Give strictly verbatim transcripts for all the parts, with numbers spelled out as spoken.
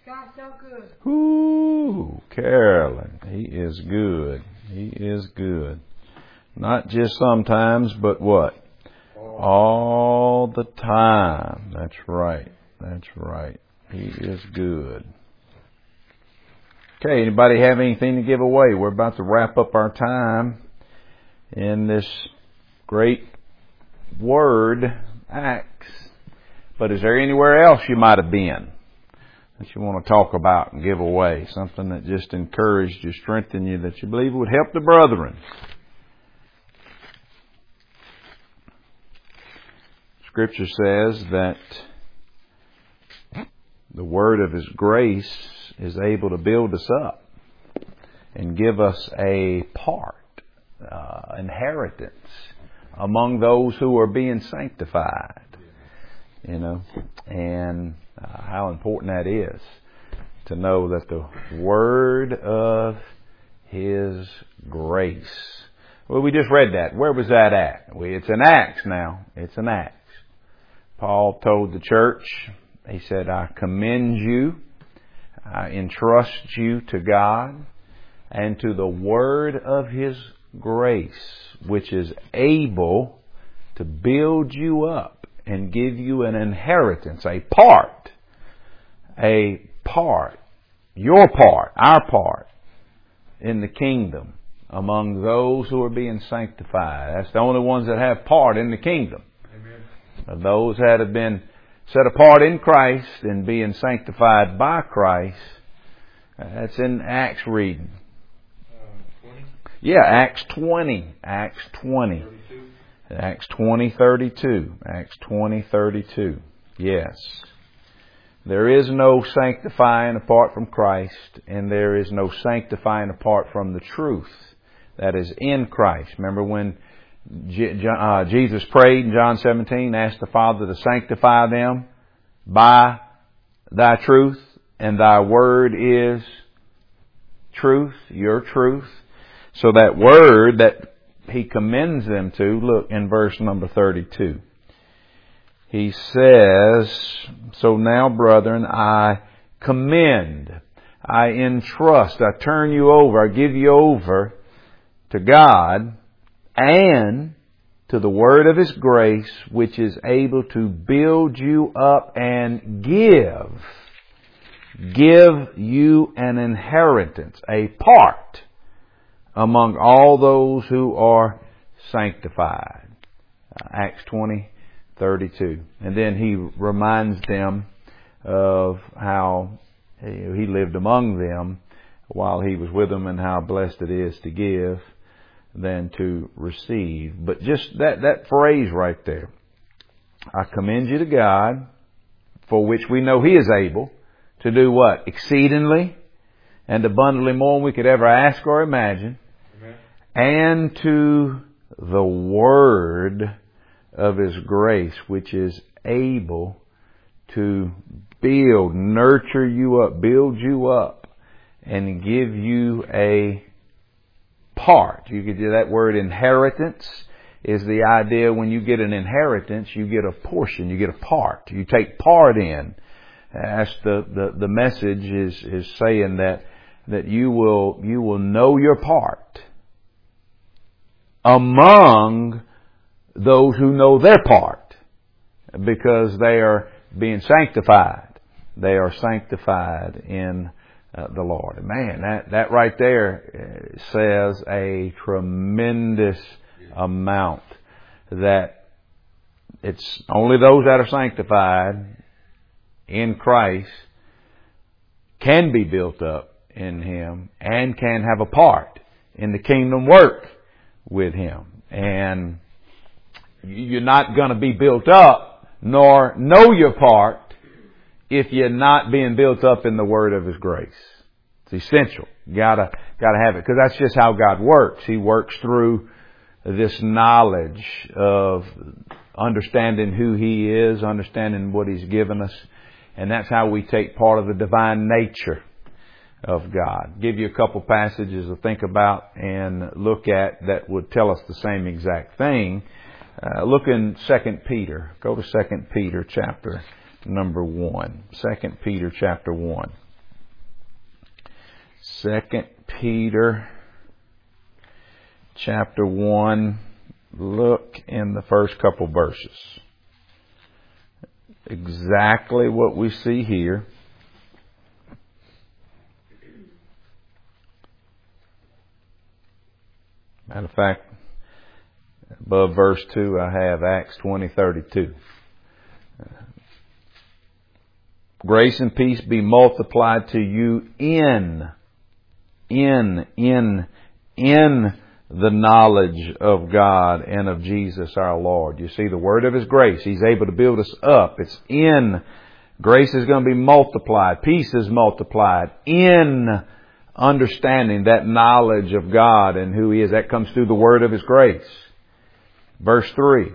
God's so good. Ooh, Carolyn, He is good. He is good. Not just sometimes, but what? All the time. That's right. That's right. He is good. Okay, anybody have anything to give away? We're about to wrap up our time in this great word, Acts. But is there anywhere else you might have been that you want to talk about and give away? Something that just encouraged you, strengthened you, that you believe would help the brethren? Scripture says that the word of His grace is able to build us up and give us a part, uh, inheritance among those who are being sanctified. You know, and uh, how important that is to know that the word of His grace. Well, we just read that. Where was that at? We, it's in Acts now. It's in Acts. Paul told the church, he said, I commend you, I entrust you to God and to the word of His grace, which is able to build you up and give you an inheritance, a part, a part, your part, our part in the kingdom among those who are being sanctified. That's the only ones that have part in the kingdom. Amen. Those that have been set apart in Christ and being sanctified by Christ. That's in Acts reading. Uh, twenty? Yeah, Acts twenty. Acts twenty. thirty-two? Acts twenty, thirty-two. Acts twenty, thirty-two. Yes. There is no sanctifying apart from Christ, and there is no sanctifying apart from the truth that is in Christ. Remember when uh, Jesus prayed in John seventeen, asked the Father to sanctify them by Thy truth, and Thy word is truth, your truth. So that word that He commends them to, look in verse number thirty-two. He says, so now, brethren, I commend, I entrust, I turn you over, I give you over to God and to the word of His grace, which is able to build you up and give, give you an inheritance, a part among all those who are sanctified. Uh, Acts twenty, thirty-two. And then He reminds them of how He lived among them while He was with them and how blessed it is to give than to receive. But just that, that phrase right there, I commend you to God, for which we know He is able to do what? Exceedingly and abundantly more than we could ever ask or imagine. Amen. And to the word of His grace, which is able to build, nurture you up, build you up, and give you a part. You could do that word inheritance is the idea when you get an inheritance, you get a portion, you get a part. You take part in. That's the, the, the message is, is saying that, that you will, you will know your part among those who know their part because they are being sanctified. They are sanctified in uh, the Lord. Man, that, that right there says a tremendous amount that it's only those that are sanctified in Christ can be built up in Him and can have a part in the kingdom work with Him. And you're not going to be built up nor know your part if you're not being built up in the word of His grace. It's essential. You gotta, gotta have it because that's just how God works. He works through this knowledge of understanding who He is, understanding what He's given us. And that's how we take part of the divine nature of God. Give you a couple passages to think about and look at that would tell us the same exact thing. Uh, look in Second Peter. Go to Second Peter chapter number one. Second Peter chapter one. Second Peter chapter one. Look in the first couple verses. Exactly what we see here. Matter of fact, above verse two, I have Acts twenty thirty-two. Grace and peace be multiplied to you in, in, in, in the knowledge of God and of Jesus our Lord. You see, the word of His grace, He's able to build us up. It's in. Grace is going to be multiplied. Peace is multiplied in understanding that knowledge of God and who He is. That comes through the word of His grace. Verse three.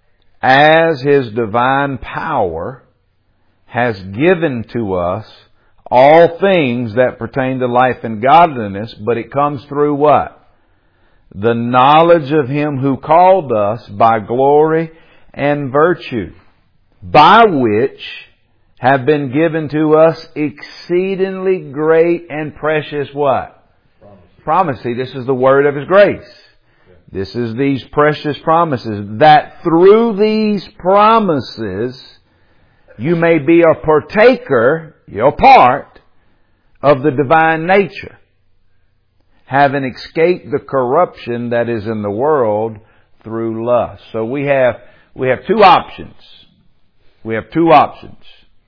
As His divine power has given to us all things that pertain to life and godliness, but it comes through what? The knowledge of Him who called us by glory and virtue, by which have been given to us exceedingly great and precious what? Promise. Promise. See, this is the word of His grace. Yeah. This is these precious promises, that through these promises you may be a partaker, your part, of the divine nature, having escaped the corruption that is in the world through lust. So we have, we have two options. We have two options.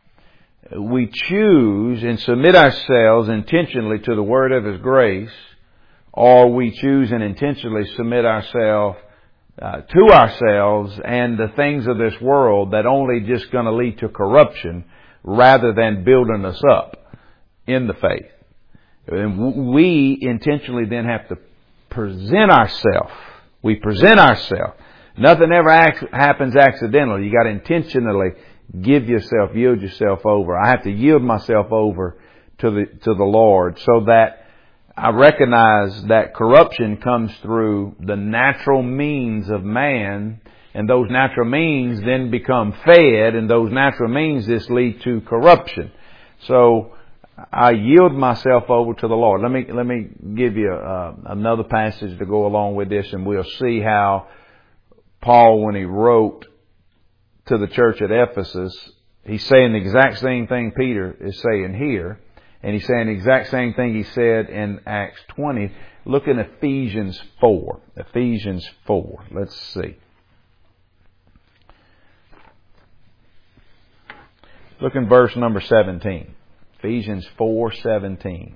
We choose and submit ourselves intentionally to the word of His grace, or we choose and intentionally submit ourselves uh, to ourselves and the things of this world that only just going to lead to corruption rather than building us up in the faith. And we intentionally then have to present ourselves. We present ourselves. Nothing ever ac- happens accidentally. You got to intentionally give yourself, yield yourself over. I have to yield myself over to the to the Lord, so that I recognize that corruption comes through the natural means of man, and those natural means then become fed, and those natural means just lead to corruption. So I yield myself over to the Lord. Let me let me give you uh, another passage to go along with this, and we'll see how Paul, when he wrote to the church at Ephesus, he's saying the exact same thing Peter is saying here, and he's saying the exact same thing he said in Acts twenty. Look in Ephesians four. Ephesians four. Let's see. Look in verse number seventeen. Ephesians four seventeen.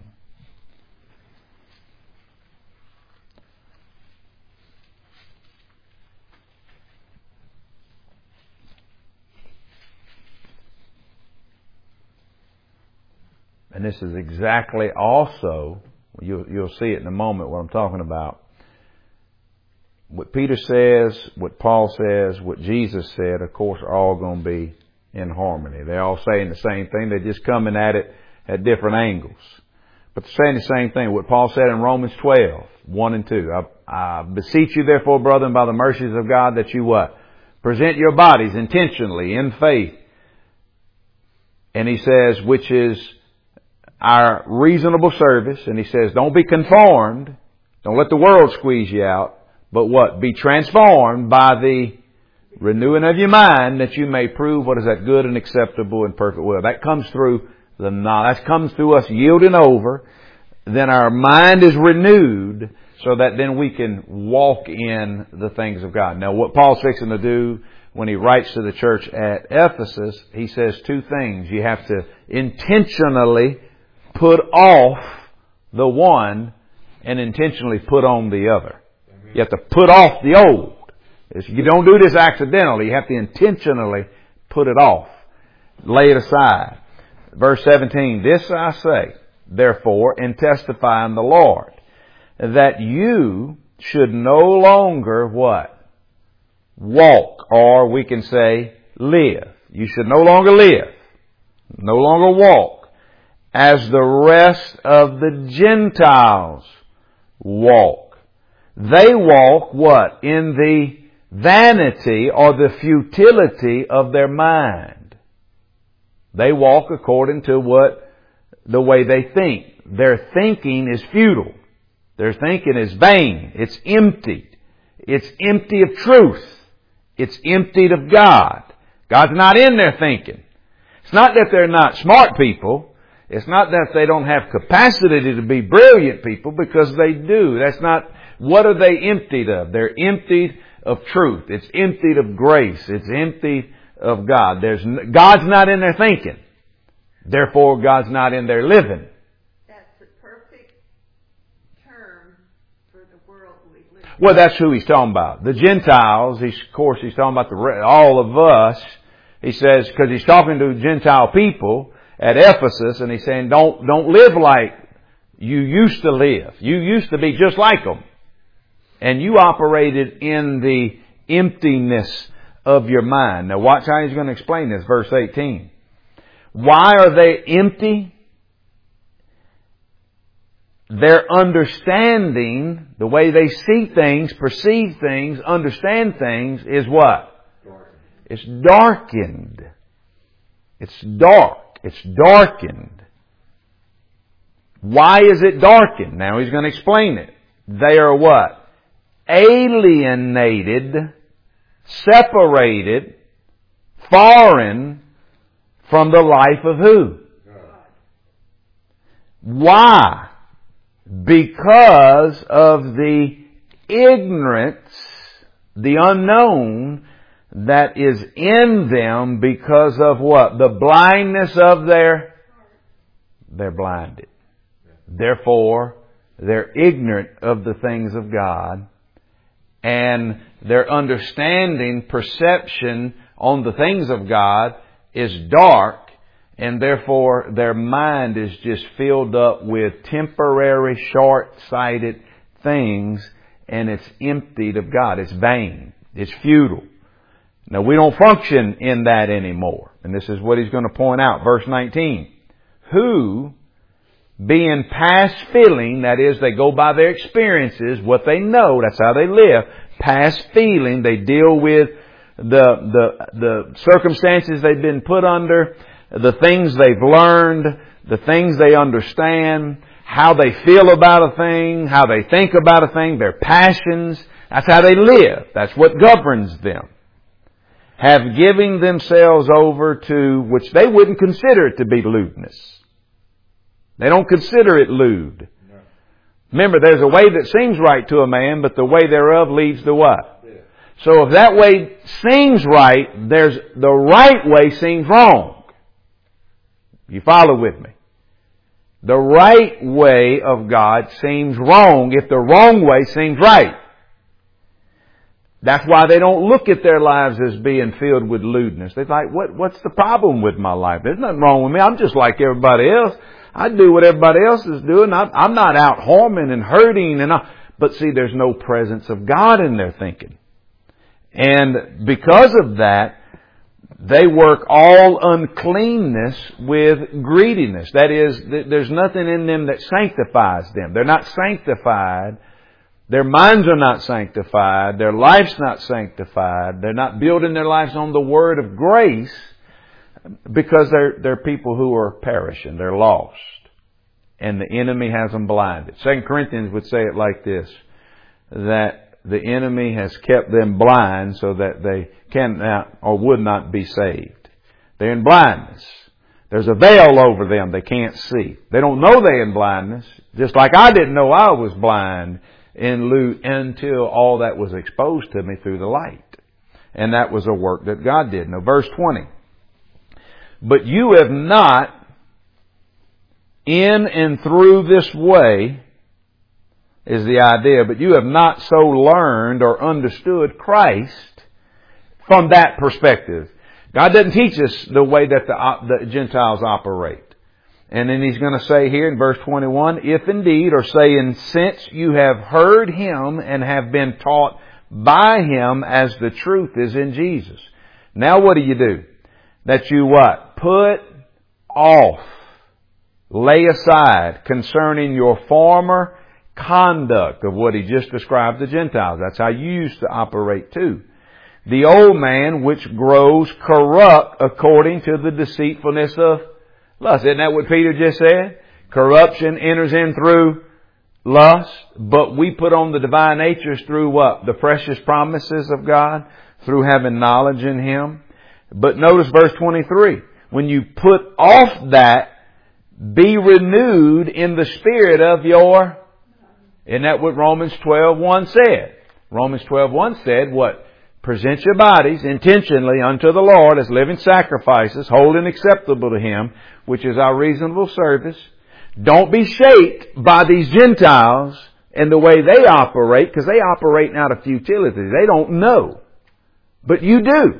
And this is exactly also, you'll, you'll see it in a moment what I'm talking about. What Peter says, what Paul says, what Jesus said, of course, are all going to be in harmony. They're all saying the same thing. They're just coming at it at different angles. But they're saying the same thing. What Paul said in Romans twelve, one and two. I, I beseech you, therefore, brethren, by the mercies of God, that you what? Present your bodies intentionally in faith. And he says, which is our reasonable service. And he says, don't be conformed. Don't let the world squeeze you out. But what? Be transformed by the renewing of your mind, that you may prove what is that good and acceptable and perfect will. That comes through the knowledge. That comes through us yielding over. Then our mind is renewed, so that then we can walk in the things of God. Now, what Paul's fixing to do when he writes to the church at Ephesus, he says two things. You have to intentionally put off the one and intentionally put on the other. You have to put off the old. You don't do this accidentally. You have to intentionally put it off. Lay it aside. Verse seventeen, this I say, therefore, and testify in the Lord, that you should no longer what? Walk, or we can say live. You should no longer live, no longer walk, as the rest of the Gentiles walk. They walk what? In the vanity or the futility of their mind. They walk according to what the way they think. Their thinking is futile. Their thinking is vain. It's emptied. It's empty of truth. It's emptied of God. God's not in their thinking. It's not that they're not smart people. It's not that they don't have capacity to be brilliant people, because they do. That's not, what are they emptied of? They're emptied of truth. It's emptied of grace. It's emptied of God. There's, God's not in their thinking. Therefore, God's not in their living. That's the perfect term for the world we live in. Well, that's who he's talking about. The Gentiles, he's, of course, he's talking about the all of us. He says, because he's talking to Gentile people at Ephesus, and he's saying, don't, don't live like you used to live. You used to be just like them. And you operated in the emptiness of your mind. Now watch how he's going to explain this, verse eighteen. Why are they empty? Their understanding, the way they see things, perceive things, understand things, is what? Darkened. It's darkened. It's dark. It's darkened. Why is it darkened? Now he's going to explain it. They are what? Alienated, separated, foreign from the life of who? God. Why? Because of the ignorance, the unknown that is in them, because of what? The blindness of their, they're blinded. Therefore, they're ignorant of the things of God, and their understanding, perception on the things of God is dark, and therefore their mind is just filled up with temporary, short-sighted things, and it's emptied of God. It's vain. It's futile. Now, we don't function in that anymore. And this is what he's going to point out. Verse nineteen. Who, being past feeling, that is, they go by their experiences, what they know, that's how they live. Past feeling, they deal with the, the, the circumstances they've been put under, the things they've learned, the things they understand, how they feel about a thing, how they think about a thing, their passions. That's how they live. That's what governs them. Have given themselves over to, which they wouldn't consider it to be lewdness. They don't consider it lewd. No. Remember, there's a way that seems right to a man, but the way thereof leads to what? Yeah. So if that way seems right, there's the right way seems wrong. You follow with me? The right way of God seems wrong if the wrong way seems right. That's why they don't look at their lives as being filled with lewdness. They're like, what, what's the problem with my life? There's nothing wrong with me. I'm just like everybody else. I do what everybody else is doing. I'm not out harming and hurting. and all. But see, there's no presence of God in their thinking. And because of that, they work all uncleanness with greediness. That is, there's nothing in them that sanctifies them. They're not sanctified. Their minds are not sanctified. Their life's not sanctified. They're not building their lives on the Word of grace, because they're, they're people who are perishing. They're lost. And the enemy has them blinded. Second Corinthians would say it like this, that the enemy has kept them blind so that they cannot or would not be saved. They're in blindness. There's a veil over them they can't see. They don't know they're in blindness, just like I didn't know I was blind in Luke until all that was exposed to me through the light. And that was a work that God did. Now, verse twenty. But you have not, in and through this way, is the idea, but you have not so learned or understood Christ from that perspective. God doesn't teach us the way that the, the Gentiles operate. And then he's going to say here in verse twenty-one, if indeed, or saying, since you have heard Him and have been taught by Him as the truth is in Jesus. Now what do you do? That you what? Put off, lay aside concerning your former conduct of what he just described the Gentiles. That's how you used to operate too. The old man which grows corrupt according to the deceitfulness of lust. Isn't that what Peter just said? Corruption enters in through lust, but we put on the divine natures through what? The precious promises of God, through having knowledge in Him. But notice verse twenty-three. When you put off that, be renewed in the spirit of your... Isn't that what Romans twelve one said? Romans twelve one said what? Present your bodies intentionally unto the Lord as living sacrifices, holy and acceptable to Him, which is our reasonable service. Don't be shaped by these Gentiles and the way they operate, because they operate out of futility. They don't know. But you do.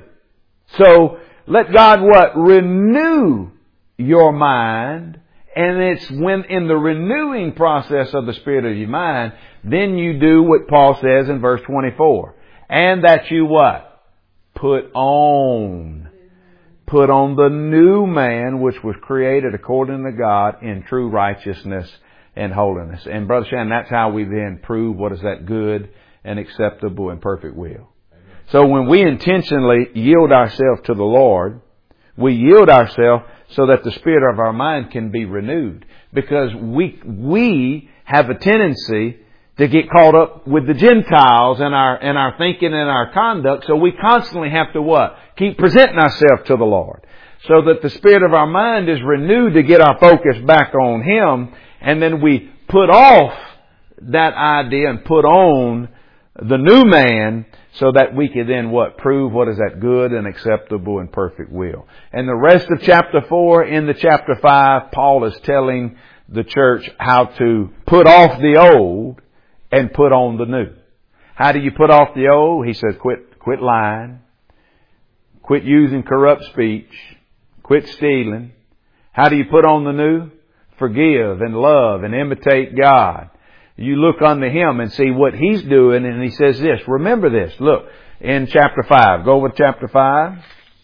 So let God what? Renew your mind. And it's when in the renewing process of the spirit of your mind, then you do what Paul says in verse twenty-four. And that you what? Put on. Put on the new man which was created according to God in true righteousness and holiness. And Brother Shannon, that's how we then prove what is that good and acceptable and perfect will. Amen. So when we intentionally yield ourselves to the Lord, we yield ourselves so that the spirit of our mind can be renewed. Because we, we have a tendency to get caught up with the Gentiles in our, in our thinking and our conduct. So we constantly have to what? Keep presenting ourselves to the Lord. So that the spirit of our mind is renewed to get our focus back on Him. And then we put off that idea and put on the new man so that we can then what? Prove what is that good and acceptable and perfect will. And the rest of chapter four, in the chapter five, Paul is telling the church how to put off the old and put on the new. How do you put off the old? He says quit, quit lying. Quit using corrupt speech. Quit stealing. How do you put on the new? Forgive and love and imitate God. You look unto Him and see what He's doing, and He says this. Remember this. Look, in chapter five. Go over to chapter five.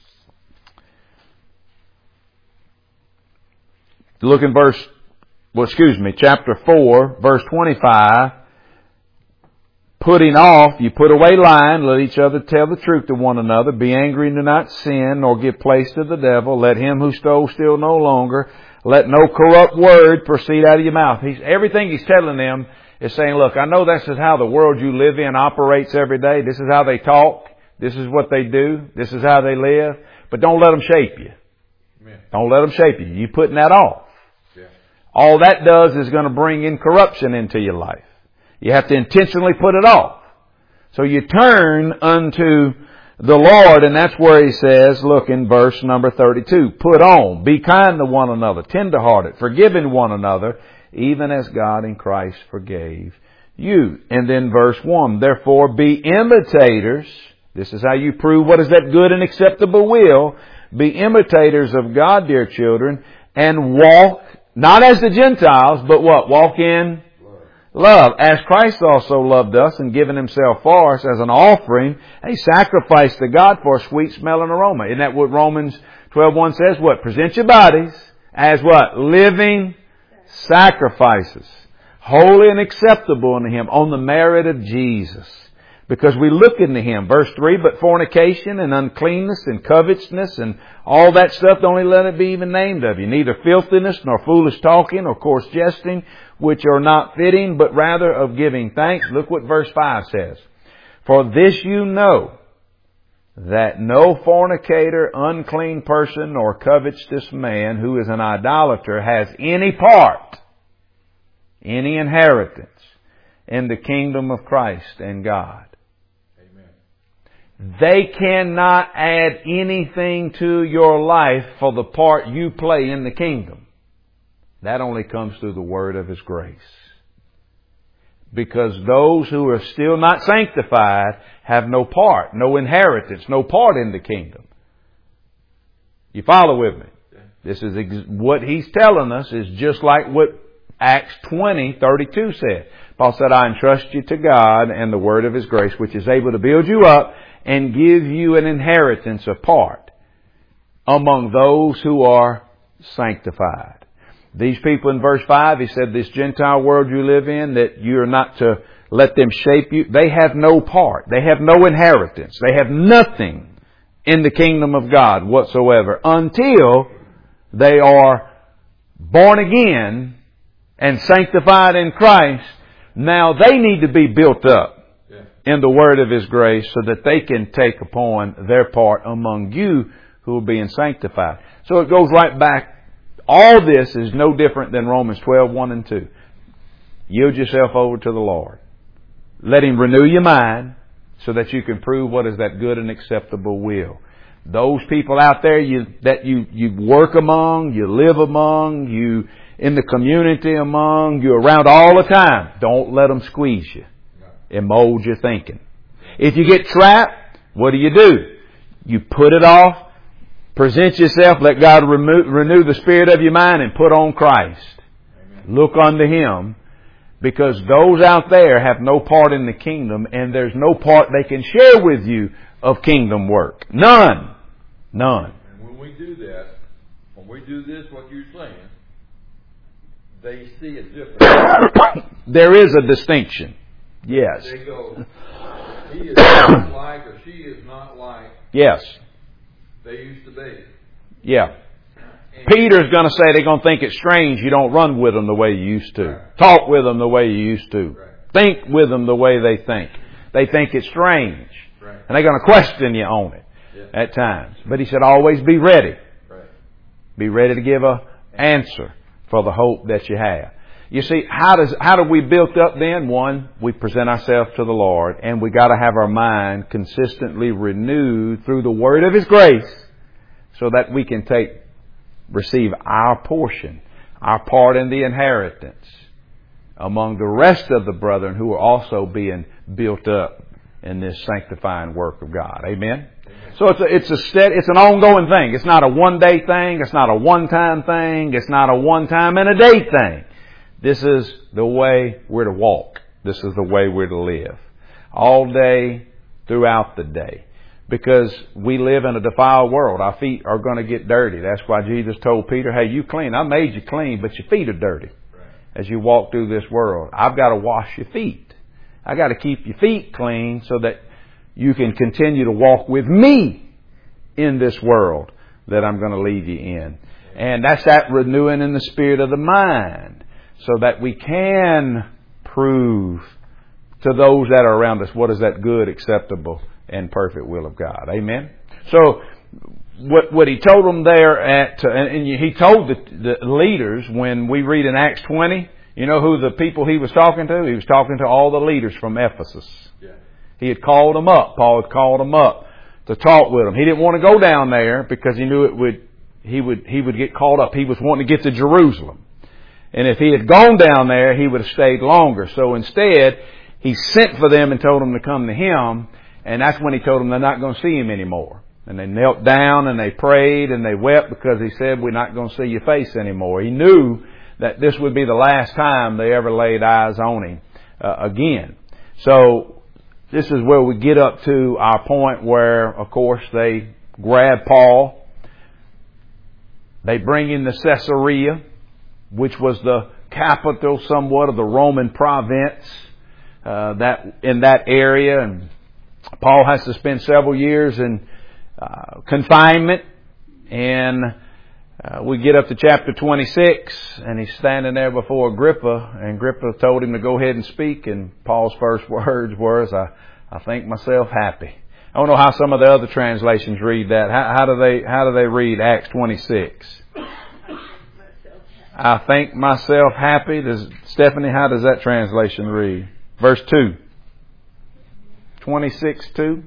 Look in verse, well, excuse me, chapter four, verse twenty-five. Putting off, you put away lying, let each other tell the truth to one another. Be angry and do not sin, nor give place to the devil. Let him who stole steal no longer. Let no corrupt word proceed out of your mouth. He's, everything he's telling them is saying, look, I know this is how the world you live in operates every day. This is how they talk. This is what they do. This is how they live. But don't let them shape you. Amen. Don't let them shape you. You're putting that off. Yeah. All that does is going to bring in corruption into your life. You have to intentionally put it off. So you turn unto the Lord, and that's where He says, look in verse number thirty-two, put on, be kind to one another, tenderhearted, forgiving one another, even as God in Christ forgave you. And then verse one, therefore be imitators. This is how you prove what is that good and acceptable will. Be imitators of God, dear children, and walk, not as the Gentiles, but what? Walk in love, as Christ also loved us and given Himself for us as an offering, a sacrifice to God for a sweet smelling aroma. Isn't that what Romans twelve one says? What? Present your bodies as what? Living sacrifices, holy and acceptable unto Him, on the merit of Jesus. Because we look into Him. Verse three, but fornication and uncleanness and covetousness and all that stuff, don't let it be even named of you. Neither filthiness nor foolish talking or coarse jesting, which are not fitting, but rather of giving thanks. Look what verse five says. For this you know, that no fornicator, unclean person, or covetous man who is an idolater has any part, any inheritance in the kingdom of Christ and God. They cannot add anything to your life for the part you play in the kingdom. That only comes through the word of His grace. Because those who are still not sanctified have no part, no inheritance, no part in the kingdom. You follow with me? This is ex- what He's telling us is just like what Acts twenty thirty-two said. Paul said, I entrust you to God and the word of His grace, which is able to build you up and give you an inheritance, a part, among those who are sanctified. These people in verse five, he said, this Gentile world you live in, that you are not to let them shape you. They have no part. They have no inheritance. They have nothing in the kingdom of God whatsoever until they are born again and sanctified in Christ, now they need to be built up in the word of His grace so that they can take upon their part among you who are being sanctified. So it goes right back. All this is no different than Romans twelve, one and two. Yield yourself over to the Lord. Let Him renew your mind so that you can prove what is that good and acceptable will. Those people out there you, that you, you work among, you live among, you in the community among, you're around all the time, don't let them squeeze you and mold your thinking. If you get trapped, what do you do? You put it off, present yourself, let God remove, renew the spirit of your mind and put on Christ. Amen. Look unto Him, because those out there have no part in the kingdom and there's no part they can share with you of kingdom work. None. None. And when we do that, when we do this, what you're saying, they see it differently. There is a distinction. Yes. They go, he is not like or she is not like yes. they used to be. Yeah. And Peter's going to say they're going to think it's strange you don't run with them the way you used to. Right. Talk with them the way you used to. Right. Think with them the way they think. They think it's strange. Right. And they're going to question you on it yeah. at times. But he said always be ready. Right. Be ready to give an answer for the hope that you have. You see, how does how do we build up then? One, we present ourselves to the Lord, and we got to have our mind consistently renewed through the word of His grace so that we can take, receive our portion, our part in the inheritance among the rest of the brethren who are also being built up in this sanctifying work of God. Amen? So it's a, it's a steady, it's an ongoing thing. It's not a one day thing. It's not a one time thing. It's not a one time and a day thing. This is the way we're to walk. This is the way we're to live. All day, throughout the day. Because we live in a defiled world. Our feet are going to get dirty. That's why Jesus told Peter, hey, you clean. I made you clean, but your feet are dirty. Right. As you walk through this world. I've got to wash your feet. I've got to keep your feet clean so that you can continue to walk with me in this world that I'm going to lead you in. And that's that renewing in the spirit of the mind. So that we can prove to those that are around us what is that good, acceptable, and perfect will of God. Amen? So, what what He told them there at, and, and He told the, the leaders when we read in Acts twenty, you know who the people He was talking to? He was talking to all the leaders from Ephesus. Yeah. He had called them up. Paul had called them up to talk with them. He didn't want to go down there because he knew it would, he would, he would get caught up. He was wanting to get to Jerusalem. And if he had gone down there, he would have stayed longer. So instead, he sent for them and told them to come to him. And that's when he told them they're not going to see him anymore. And they knelt down and they prayed and they wept because he said, we're not going to see your face anymore. He knew that this would be the last time they ever laid eyes on him uh, again. So this is where we get up to our point where, of course, they grab Paul. They bring him to Caesarea, which was the capital somewhat of the Roman province uh, that in that area. And Paul has to spend several years in uh, confinement. And uh, we get up to chapter twenty-six, and he's standing there before Agrippa, and Agrippa told him to go ahead and speak. And Paul's first words was, I, I think myself happy. I don't know how some of the other translations read that. How, how do they how do they read Acts twenty-six? I think myself happy. Does Stephanie, how does that translation read? Verse two. twenty-six two.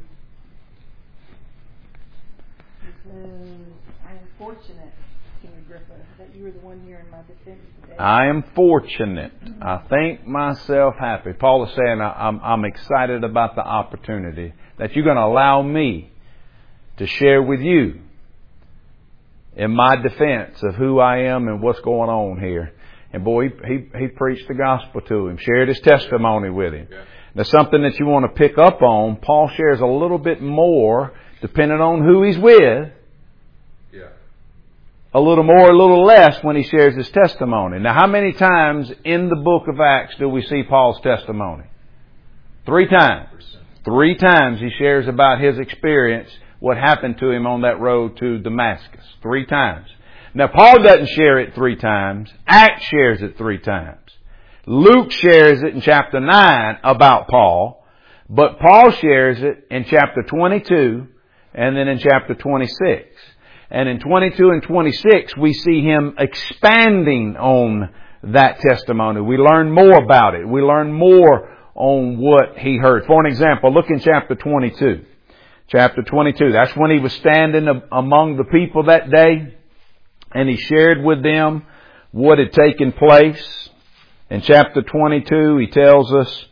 It says, I am fortunate, King Agrippa, that you were the one here in my defense today. I am fortunate. I think myself happy. Paul is saying I'm, I'm excited about the opportunity that you're going to allow me to share with you in my defense of who I am and what's going on here. And boy, he, he, he preached the gospel to him, shared his testimony with him. Yeah. Now, something that you want to pick up on, Paul shares a little bit more depending on who he's with. Yeah. A little more, a little less when he shares his testimony. Now, how many times in the book of Acts do we see Paul's testimony? Three times. Three times he shares about his experience, what happened to him on that road to Damascus. Three times. Now, Paul doesn't share it three times. Acts shares it three times. Luke shares it in chapter nine about Paul. But Paul shares it in chapter twenty-two and then in chapter twenty-six. And in twenty-two and twenty-six, we see him expanding on that testimony. We learn more about it. We learn more on what he heard. For an example, look in chapter twenty-two. Chapter twenty-two. That's when he was standing among the people that day, and he shared with them what had taken place. In chapter twenty-two, he tells us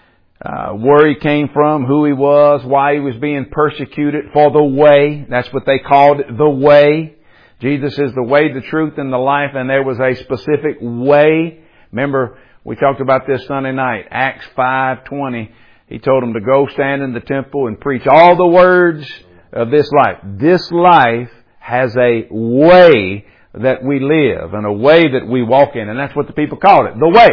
uh, where he came from, who he was, why he was being persecuted for the way. That's what they called it, the way. Jesus is the way, the truth, and the life, and there was a specific way. Remember, we talked about this Sunday night, Acts five twenty. He told them to go stand in the temple and preach all the words of this life. This life has a way that we live and a way that we walk in, and that's what the people called it, the way.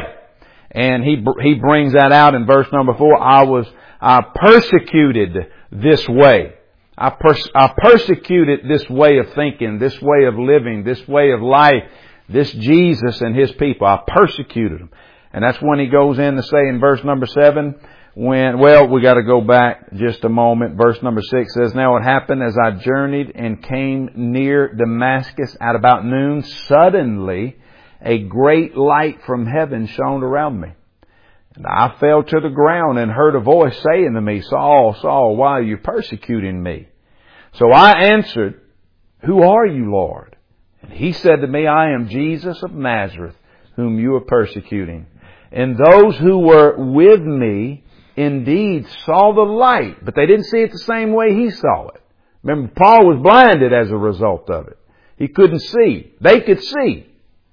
And he he brings that out in verse number four. I was I persecuted this way. I, pers- I persecuted this way of thinking, this way of living, this way of life, this Jesus and his people. I persecuted them. And that's when he goes in to say in verse number seven, when, well, we got to go back just a moment. Verse number six says, now it happened as I journeyed and came near Damascus at about noon, suddenly a great light from heaven shone around me. And I fell to the ground and heard a voice saying to me, Saul, Saul, why are you persecuting me? So I answered, who are you, Lord? And he said to me, I am Jesus of Nazareth, whom you are persecuting. And those who were with me indeed saw the light, but they didn't see it the same way he saw it. Remember, Paul was blinded as a result of it. He couldn't see. They could see.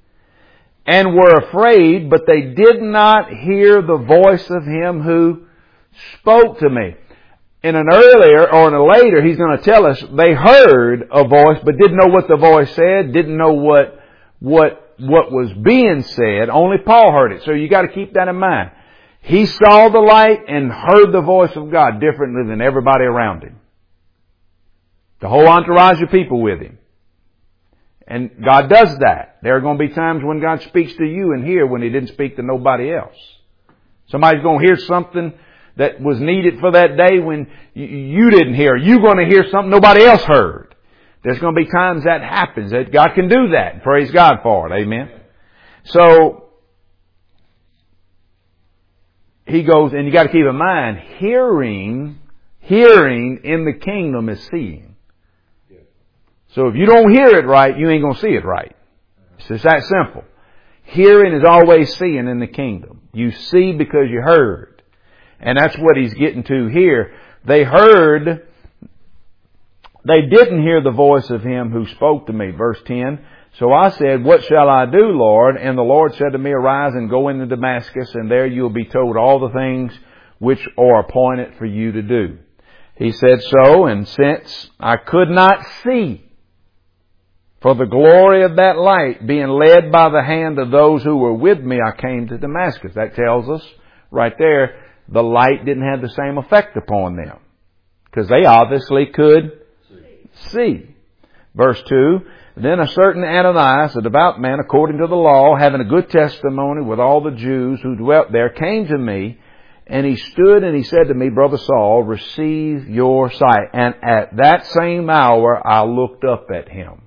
And were afraid, but they did not hear the voice of him who spoke to me. In an earlier or in a later, he's going to tell us they heard a voice, but didn't know what the voice said, didn't know what, what, what was being said. Only Paul heard it. So you got to keep that in mind. He saw the light and heard the voice of God differently than everybody around him. The whole entourage of people with him. And God does that. There are going to be times when God speaks to you in here when he didn't speak to nobody else. Somebody's going to hear something that was needed for that day when you didn't hear. You're going to hear something nobody else heard. There's going to be times that happens. That God can do that. Praise God for it. Amen. So, he goes, and you got to keep in mind, hearing, hearing in the kingdom is seeing. So if you don't hear it right, you ain't going to see it right. It's just that simple. Hearing is always seeing in the kingdom. You see because you heard. And that's what he's getting to here. They heard, they didn't hear the voice of him who spoke to me. Verse ten. So I said, what shall I do, Lord? And the Lord said to me, arise and go into Damascus, and there you'll be told all the things which are appointed for you to do. He said so, and since I could not see, for the glory of that light, being led by the hand of those who were with me, I came to Damascus. That tells us right there, the light didn't have the same effect upon them. Because they obviously could see. see. Verse two, then a certain Ananias, a devout man according to the law, having a good testimony with all the Jews who dwelt there, came to me, and he stood and he said to me, Brother Saul, receive your sight. And at that same hour I looked up at him.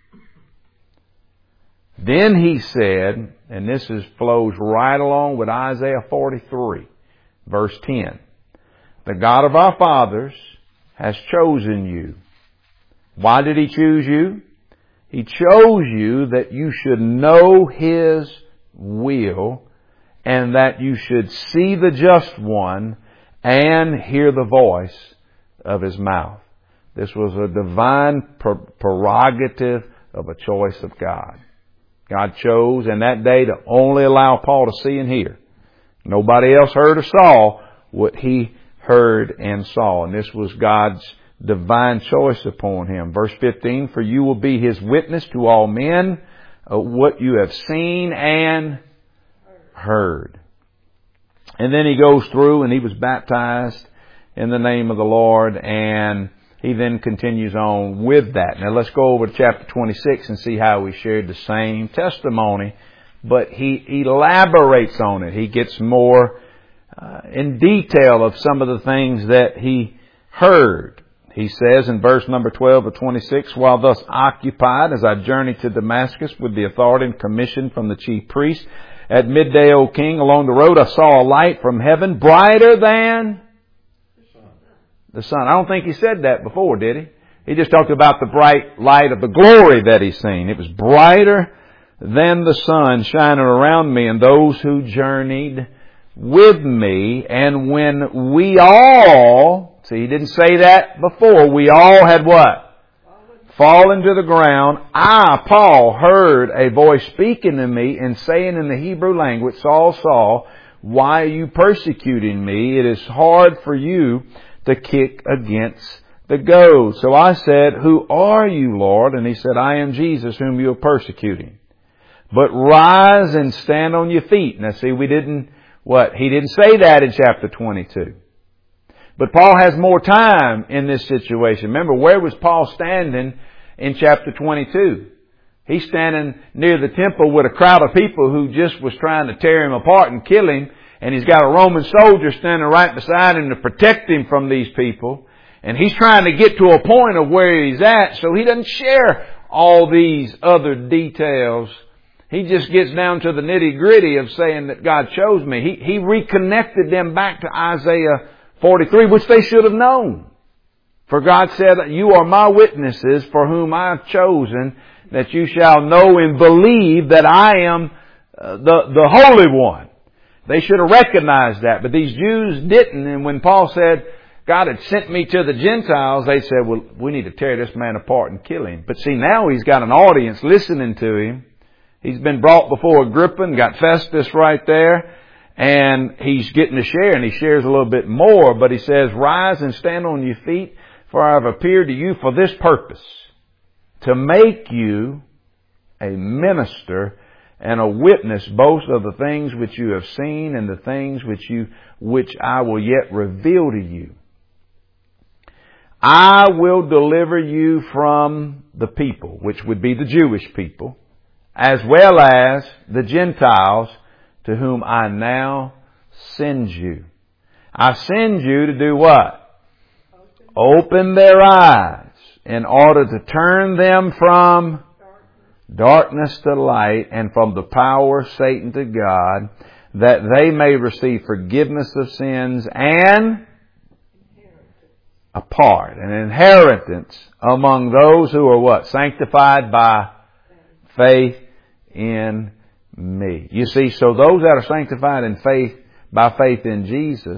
Then he said, and this is flows right along with Isaiah forty-three, verse ten. The God of our fathers has chosen you. Why did he choose you? He chose you that you should know his will and that you should see the just one and hear the voice of his mouth. This was a divine prerogative of a choice of God. God chose in that day to only allow Paul to see and hear. Nobody else heard or saw what he heard and saw. And this was God's divine choice upon him. Verse fifteen, for you will be his witness to all men uh, what you have seen and heard. And then he goes through and he was baptized in the name of the Lord, and he then continues on with that. Now let's go over to chapter twenty-six and see how he shared the same testimony, but he elaborates on it. He gets more uh, in detail of some of the things that he heard. He says in verse number twelve of twenty-six, while thus occupied as I journeyed to Damascus with the authority and commission from the chief priest, at midday, O king, along the road I saw a light from heaven, brighter than the sun. I don't think he said that before, did he? He just talked about the bright light of the glory that he's seen. It was brighter than the sun shining around me and those who journeyed with me. And when we all, see, he didn't say that before, we all had what? Fallen to the ground. I, Paul, heard a voice speaking to me and saying in the Hebrew language, Saul, Saul, why are you persecuting me? It is hard for you to kick against the goads. So I said, who are you, Lord? And he said, I am Jesus whom you are persecuting. But rise and stand on your feet. Now see, we didn't, what? He didn't say that in chapter twenty-two. But Paul has more time in this situation. Remember, where was Paul standing in chapter twenty-two? He's standing near the temple with a crowd of people who just was trying to tear him apart and kill him. And he's got a Roman soldier standing right beside him to protect him from these people. And he's trying to get to a point of where he's at, so he doesn't share all these other details. He just gets down to the nitty gritty of saying that God chose me. He, he reconnected them back to Isaiah forty-three, which they should have known. For God said, you are my witnesses for whom I have chosen, that you shall know and believe that I am uh, the, the Holy One. They should have recognized that, but these Jews didn't. And when Paul said, God had sent me to the Gentiles, they said, well, we need to tear this man apart and kill him. But see, now he's got an audience listening to him. He's been brought before Agrippa and got Festus right there. And he's getting to share, and he shares a little bit more. But he says, rise and stand on your feet, for I have appeared to you for this purpose, to make you a minister and a witness both of the things which you have seen and the things which you, which I will yet reveal to you. I will deliver you from the people, which would be the Jewish people, as well as the Gentiles to whom I now send you. I send you to do what? Open their eyes in order to turn them from darkness to light and from the power of Satan to God, that they may receive forgiveness of sins and a part, an inheritance among those who are what? Sanctified by faith in me. You see, so those that are sanctified in faith, by faith in Jesus,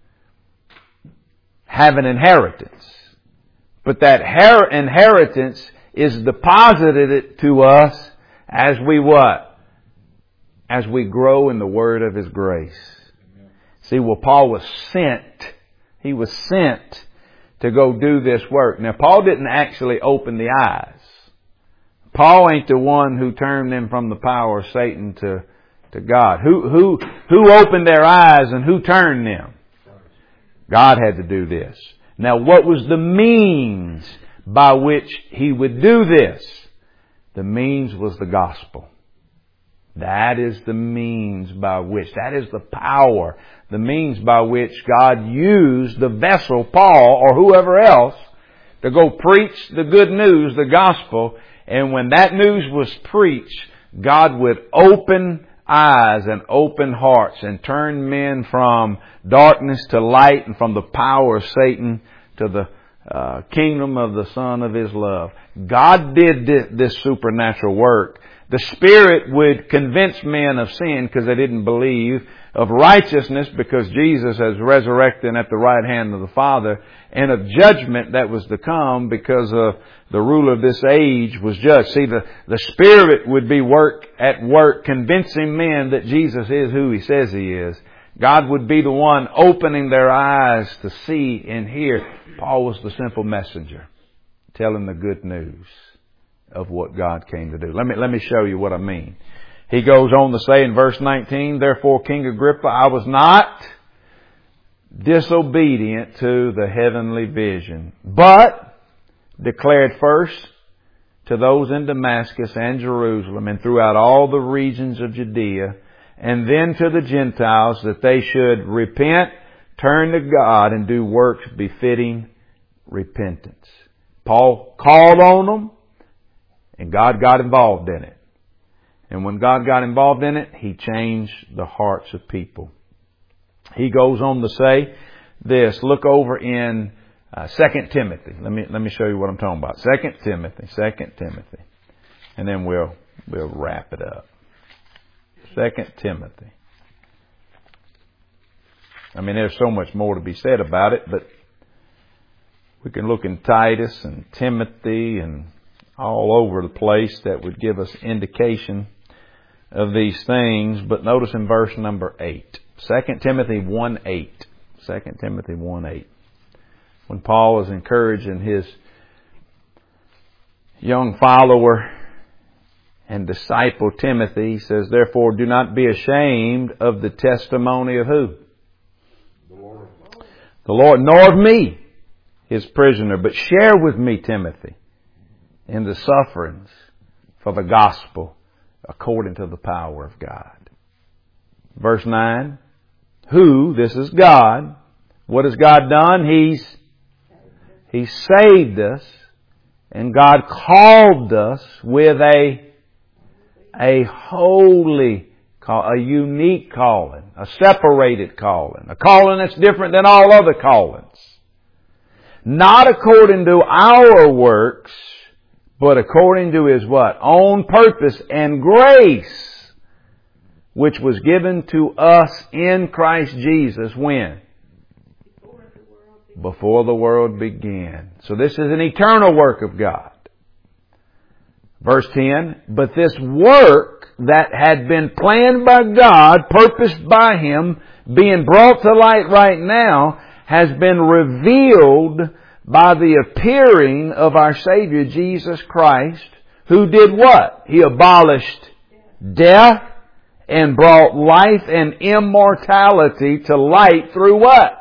have an inheritance. But that her- inheritance is deposited to us as we what? As we grow in the word of His grace. See, well, Paul was sent. He was sent to go do this work. Now, Paul didn't actually open the eyes. Paul ain't the one who turned them from the power of Satan to, to God. Who, who, who opened their eyes and who turned them? God had to do this. Now, what was the means by which He would do this? The means was the gospel. That is the means by which, that is the power, the means by which God used the vessel, Paul, or whoever else, to go preach the good news, the gospel. And when that news was preached, God would open eyes and open hearts and turn men from darkness to light and from the power of Satan to the uh, kingdom of the Son of His love. God did this, this supernatural work. The Spirit would convince men of sin because they didn't believe, of righteousness because Jesus has resurrected at the right hand of the Father, and of judgment that was to come because uh, the ruler of this age was judged. See, the, the Spirit would be work at work convincing men that Jesus is who He says He is. God would be the one opening their eyes to see and hear. Paul was the simple messenger telling the good news of what God came to do. Let me, let me show you what I mean. He goes on to say in verse nineteen, therefore, King Agrippa, I was not disobedient to the heavenly vision, but declared first to those in Damascus and Jerusalem and throughout all the regions of Judea, and then to the Gentiles, that they should repent, turn to God, and do works befitting repentance. Paul called on them, and God got involved in it. And when God got involved in it, He changed the hearts of people. He goes on to say this. Look over in uh, Second Timothy. Let me let me show you what I'm talking about. Second Timothy. Second Timothy, and then we'll we'll wrap it up. Second Timothy. I mean, there's so much more to be said about it, but we can look in Titus and Timothy and all over the place that would give us indication of these things. But notice in verse number eight. Second Timothy one eight. Second Timothy one eight. When Paul is encouraging his young follower and disciple Timothy, he says, therefore do not be ashamed of the testimony of who? The Lord. The Lord, nor of me, His prisoner, but share with me, Timothy, in the sufferings for the gospel according to the power of God. Verse nine, who, this is God, what has God done? He's, He saved us, and God called us with a, a holy call, a unique calling, a separated calling, a calling that's different than all other callings. Not according to our works, but according to His what? Own purpose and grace, which was given to us in Christ Jesus when? Before the world began. So this is an eternal work of God. Verse ten, but this work that had been planned by God, purposed by Him, being brought to light right now, has been revealed by the appearing of our Savior Jesus Christ, who did what? He abolished death and brought life and immortality to light through what?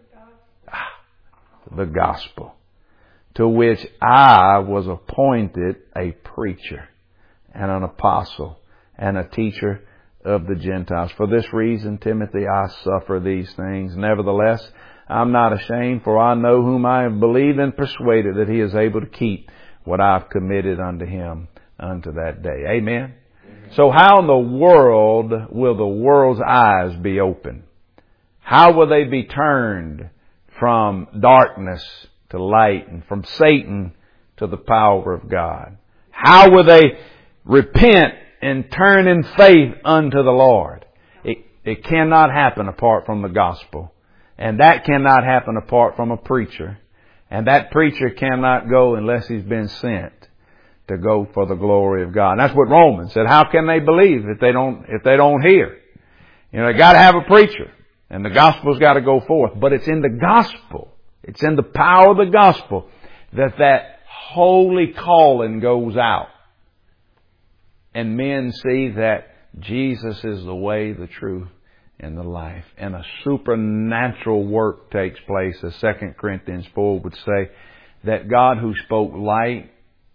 The gospel, to which I was appointed a preacher and an apostle and a teacher of the Gentiles. For this reason, Timothy, I suffer these things. Nevertheless, I'm not ashamed, for I know whom I have believed and persuaded that He is able to keep what I've committed unto Him unto that day. Amen? Amen. So how in the world will the world's eyes be open? How will they be turned from darkness to light and from Satan to the power of God? How will they repent and turn in faith unto the Lord? It, it cannot happen apart from the gospel. And that cannot happen apart from a preacher. And that preacher cannot go unless he's been sent to go for the glory of God. And that's what Romans said. How can they believe if they don't, if they don't hear? You know, they got to have a preacher. And the gospel's got to go forth. But it's in the gospel, it's in the power of the gospel that that holy calling goes out. And men see that Jesus is the way, the truth, and the life. And a supernatural work takes place, as Second Corinthians four would say, that God who spoke light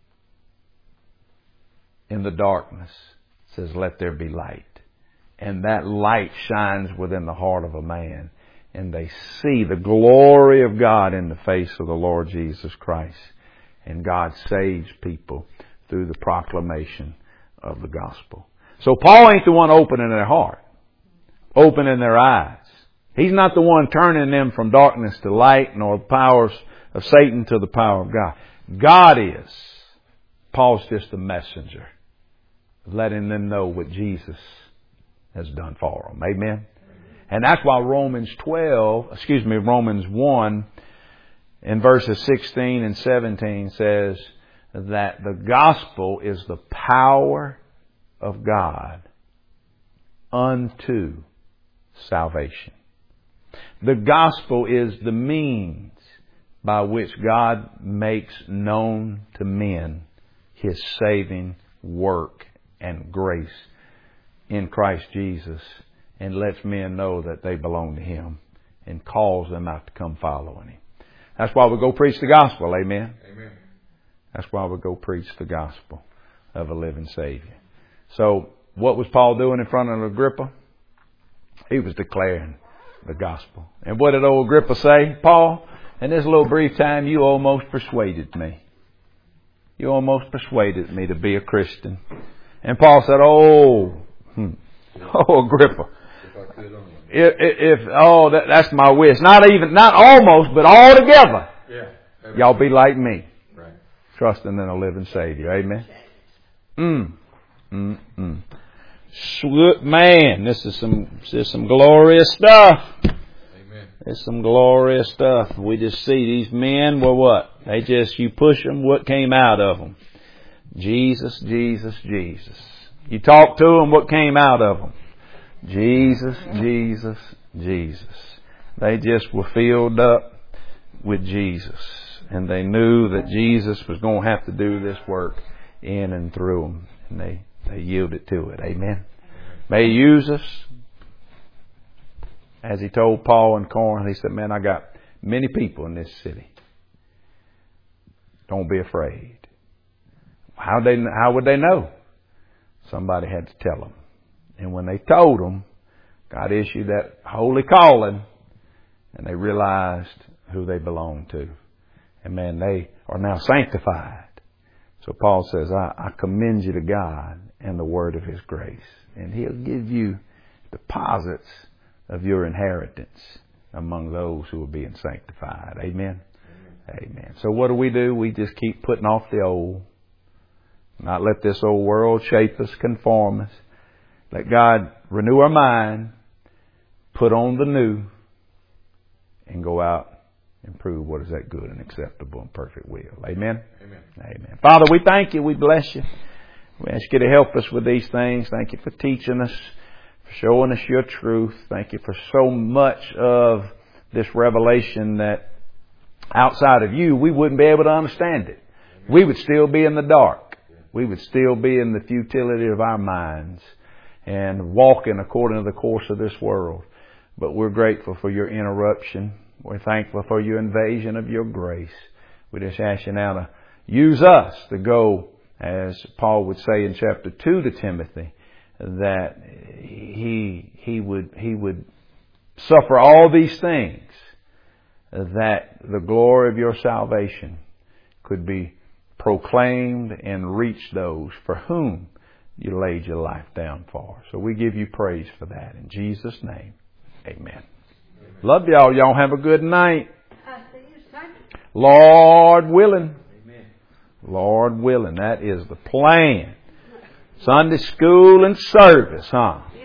in the darkness says, let there be light. And that light shines within the heart of a man. And they see the glory of God in the face of the Lord Jesus Christ. And God saves people through the proclamation of the gospel. So Paul ain't the one opening their heart, opening their eyes. He's not the one turning them from darkness to light, nor the powers of Satan to the power of God. God is. Paul's just a messenger, letting them know what Jesus has done for them. Amen. And that's why Romans twelve, excuse me, Romans one in verses sixteen and seventeen says that the gospel is the power of God unto salvation. The gospel is the means by which God makes known to men His saving work and grace in Christ Jesus, and lets men know that they belong to Him and calls them out to come following Him. That's why we go preach the gospel. Amen. Amen. That's why we go preach the gospel of a living Savior. So, what was Paul doing in front of Agrippa? He was declaring the gospel. And what did old Agrippa say? Paul, in this little brief time, you almost persuaded me. You almost persuaded me to be a Christian. And Paul said, oh, hmm, oh, Agrippa. If I could only. If, if, if oh, that, that's my wish. Not even, not almost, but altogether. Yeah. Y'all be like me. Right. Trusting in a living Savior. Amen. Mm. Mm. Mm. Sweet man, this is some, this is some glorious stuff. Amen. It's some glorious stuff. We just see these men were what? They just, you push them, what came out of them? Jesus, Jesus, Jesus. You talk to them, what came out of them? Jesus, Jesus, Jesus. They just were filled up with Jesus. And they knew that Jesus was going to have to do this work in and through them. And they, they yielded to it. Amen. May He use us. As He told Paul in Corinth, He said, man, I got many people in this city. Don't be afraid. How they how would they know? Somebody had to tell them. And when they told them, God issued that holy calling, and they realized who they belonged to. And man, they are now sanctified. So Paul says, I, I commend you to God and the word of His grace. And He'll give you deposits of your inheritance among those who are being sanctified. Amen? Amen. Amen. So what do we do? We just keep putting off the old. Not let this old world shape us, conform us. Let God renew our mind, put on the new, and go out and prove what is that good and acceptable and perfect will. Amen? Amen. Amen. Father, we thank you. We bless you. We ask you to help us with these things. Thank you for teaching us, for showing us your truth. Thank you for so much of this revelation that outside of you, we wouldn't be able to understand it. We would still be in the dark. We would still be in the futility of our minds and walking according to the course of this world. But we're grateful for your interruption. We're thankful for your invasion of your grace. We just ask you now to use us to go, as Paul would say in chapter two to Timothy, that he he would he would suffer all these things, that the glory of your salvation could be proclaimed and reach those for whom you laid your life down for. So we give you praise for that. In Jesus' name, amen. Love y'all. Y'all have a good night. Lord willing. Amen. Lord willing. That is the plan. Sunday school and service, huh?